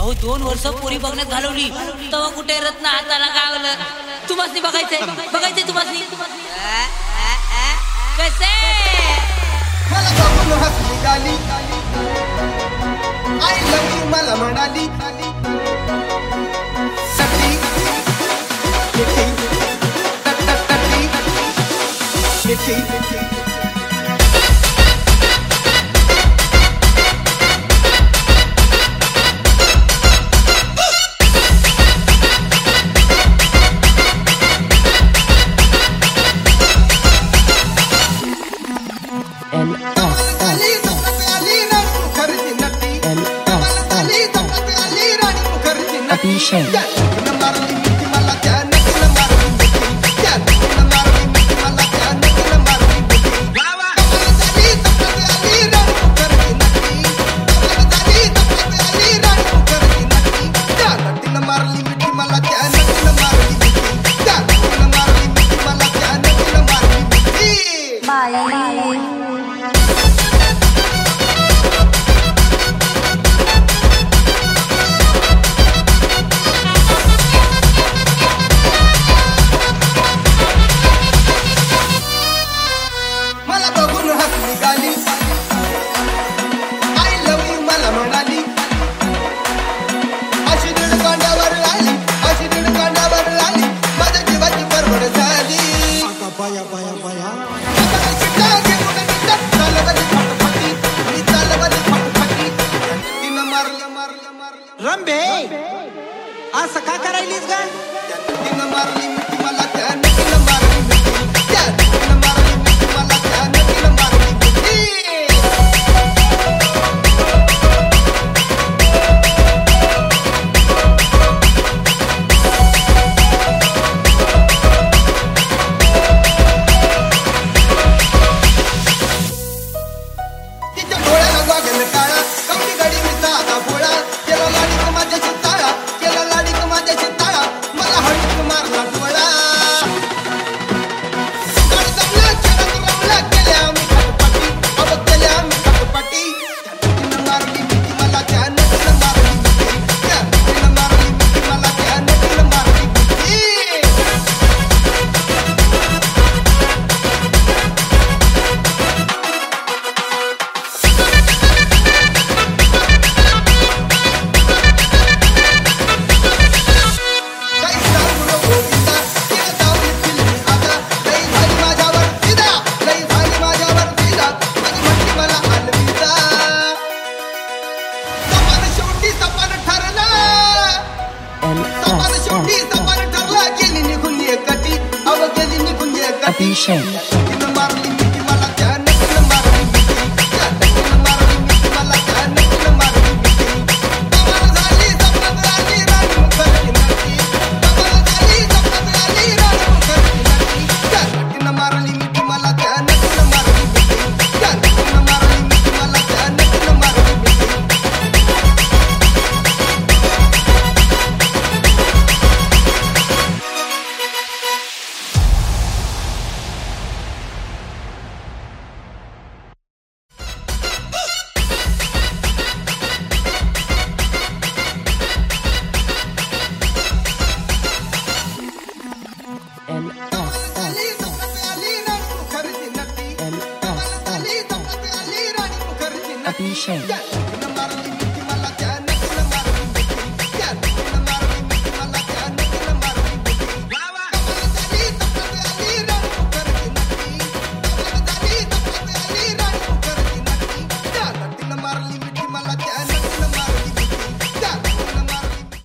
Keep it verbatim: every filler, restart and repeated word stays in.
अहो दोन वर्ष पोरी बघण्यात घालवली तेव्हा कुठे रत्न हाताला गावलं. तुम्हाला बघायचंय बघायचंय तुम्हाला कसे मला बघून हसली गाली आय लव्ह यू मला म्हणाली सटी मिठी टटटटी मिठी रंबे असं का करायलीस ग तिनं मारली मिठी मला त्यानं तिनं मारली मिठी त्यानं मारली मिठी मला त्यानं तिनं मारली मिठी तिच्या डोळ्याला गॉगल काळा कवडी गडी मी साधा भोळा केला लाडी माझ्या चिताळा केला लाडी माझ्या चिताळा मला हळूच मारला डोळा गाडी जमला खेळत रमला केल्या मी खटपटी अब केल्या मी खटपटी तिनं मारली मिठी मला त्यानं तिनं मारली मिठी तिनं मारली मिठी मला त्यानं तिनं मारली मिठी Appreciate.